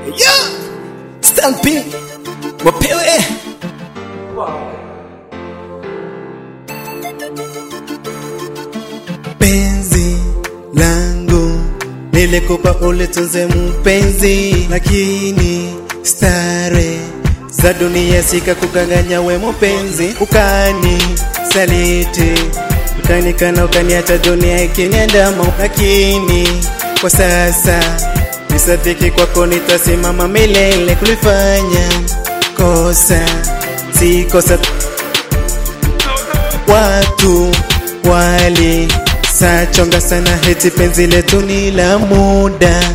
Yeah! Stamping wapewe penzi langu nilikupa ulitunze mpenzi, lakini stare za dunia sika kukanganya we mpenzi. Ukani saliti, ukanikana, ukaniacha dunia ikiniandama, lakini kwa sasa nisadiki kwako nitasimama milele. Kulifanya kosa si kosa, watu wali sachonga sana heti penzi letu ni la muda,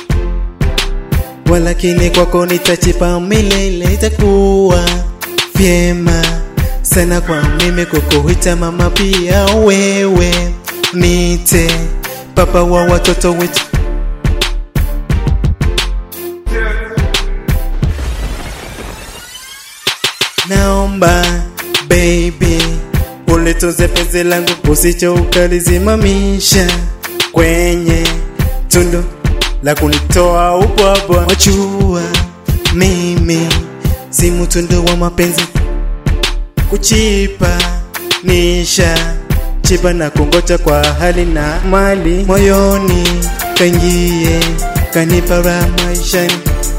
walakini kwako nitachipa milele. Itakuwa vyema sana kwa mimi kukuita mama, pia wewe nite papa wa watoto wetu. Naomba baby ulitunze penzi langu, usicho ukalizimamisha kwenye tundu la kunitoa ubwabwa. Wajua mimi si mtundu wa mapenzi, kuchipa nisha chipa na kungoja kwa hali na mali. Moyoni kaingie kanipa raha maishani.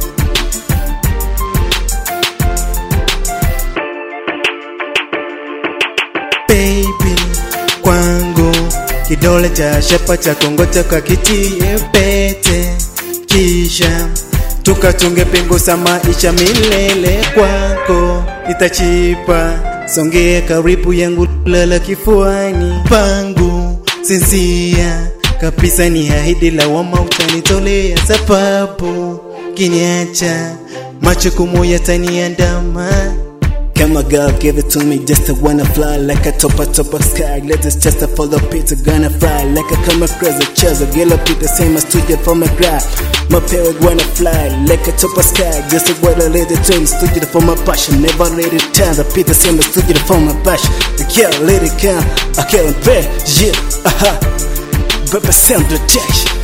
Baby kwangu kidole cha shapa cha kongoja kakitie pete, kisha tukatunge pingu za maisha milele. Kwako itachipa, songea karibu yangu, lala kifuani pangu. Sinsia kabisa ni ahidi lawama utanitolea, sababu kiniacha majukumu yataniandama. Come on girl, give it to me, just I wanna fly like a top of sky. Let us just follow Peter, gonna fly like a come across the chairs. Girl up with the same as studio for my cry. My parent wanna fly like a top of sky. Just I wanna let it turn, studio for my passion. Never let it turn, the Peter same as studio for my passion. I can't let it come, I can't pay, yeah, aha. Represent the church.